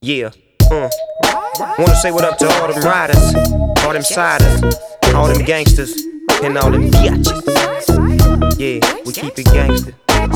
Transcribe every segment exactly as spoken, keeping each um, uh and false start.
Yeah, uh. Wanna say what up to all them riders, all them siders, all them gangsters, and all them biatches. Yeah, we keep it gangster.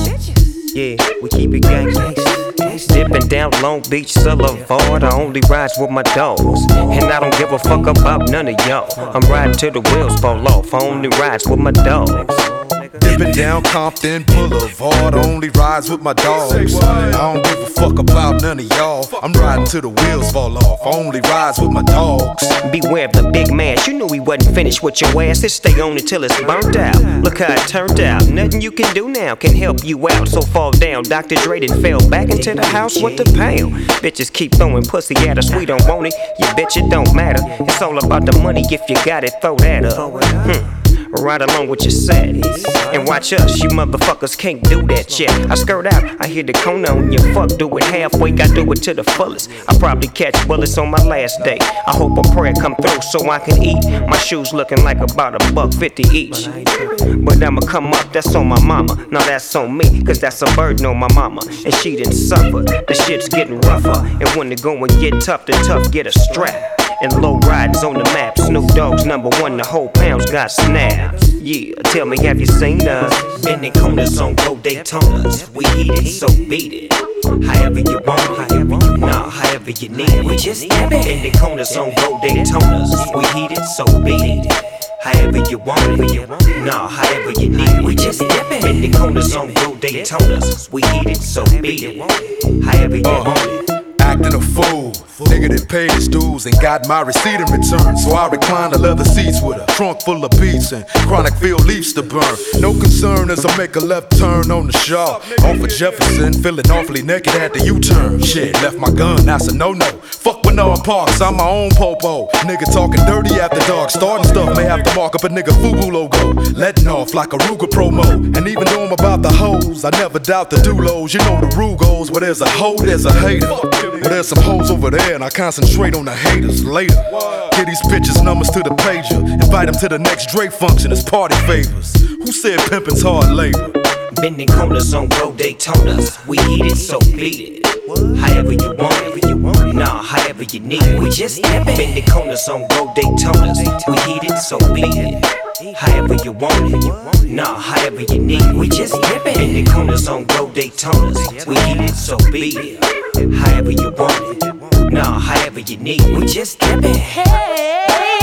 Yeah, we keep it gangsta. Dipping down Long Beach Boulevard, I only ride with my dogs, and I don't give a fuck about none of y'all. I'm riding till the wheels fall off. I only ride with my dogs. Dipping down Compton Boulevard, only rides with my dogs. I don't give a fuck about none of y'all. I'm riding till the wheels fall off. I only rides with my dogs. Beware of the big man. You knew he wasn't finished with your ass. Just stay on it till it's burnt out. Look how it turned out. Nothing you can do now can help you out. So fall down. Doctor Dre done fell back into the house with the pound. Bitches keep throwing pussy at us. We don't want it. You bitch, it don't matter. It's all about the money. If you got it, throw that up. Hmm. Right along with your set. And watch us, you motherfuckers can't do that yet. I skirt out, I hear the corner on your fuck. Do it halfway, I do it to the fullest. I probably catch bullets on my last day. I hope a prayer come through so I can eat. My shoes looking like about a buck fifty each. But I'ma come up, that's on my mama. Now that's on me, cause that's a burden on my mama. And she didn't suffer, the shit's getting rougher. And when the going get tough, the tough get a strap. And low riders on the map. Snoop Dogg's number one, the whole pound's got snaps. Yeah, tell me, have you seen us? Bending corners on Go Daytonas. We heat it, so beat it. However you want it, however you nah, however you need it. We just step it. Bending corners on Go Daytonas. We heat it, so beat it. However you want it, nah, however you need it. We just step it. Bending corners on Go Daytonas. We heat it, so beat it. However you uh, want it. Acting a fool. Nigga that paid his dues and got my receipt in return. So I recline the leather seats with a trunk full of beats and chronic field leaves to burn. No concern as I make a left turn on the Shaw. Off of Jefferson, feeling awfully naked at the U-turn. Shit, left my gun, that's a no-no. Fuck Bernard Parks, I'm my own popo. Nigga talking dirty after dark. Starting stuff may have to mark up a nigga FUBU logo. Letting off like a Ruger promo. And even though I'm about the hoes, I never doubt the dulos. You know the rule goes, where there's a hoe, there's a hater. But there's some hoes over there and I concentrate on the haters later. Give these bitches numbers to the pager. Invite them to the next Drake function as party favors. Who said pimpin's hard labor? Bending corners on Go Daytonas. We eat it, so beat it. However you want it, nah, however you need it. We just step it. Bending corners on Go Daytonas. We eat it, so beat it. However you want it, nah, however you need it. We just step it. Bending corners on Go Daytonas. We eat it, so beat it. However you want it, nah, however you need it. We just step it. Hey,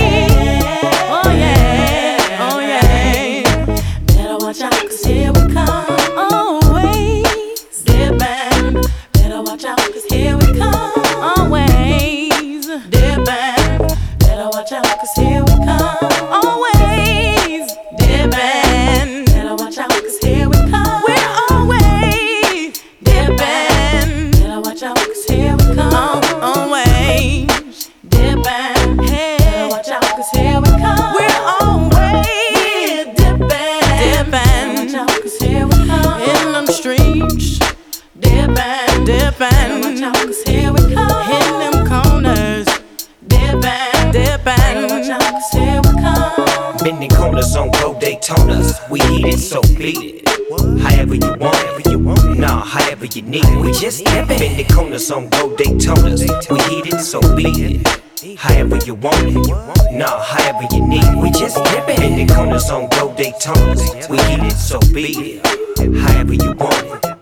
oh yeah, oh yeah. Better watch out, cause here we come. Always step back. Better watch out, cause here we come. Always step back. Better watch out, cause here we come. Always step back. Better watch out, cause here we come. We're always step back. Better watch out, cause here we come. Always step back. Hey, better watch out, cause here we come. We're always step back. Step back. Watch out, cause here we come. In them streets. Dip and dip and watch out, cause here we come. In them corners. Dip and dip and watch out, cause here we come. Bending corners on Go Daytonas. We eat it, so beat it. However you want it, nah, however you need it. We just step it. Bending corners on Go Daytonas. We eat it, so beat it. However you want it, nah, however you need it. We just step it. Bending corners on Go Daytonas. We eat it, so beat it. However you want it.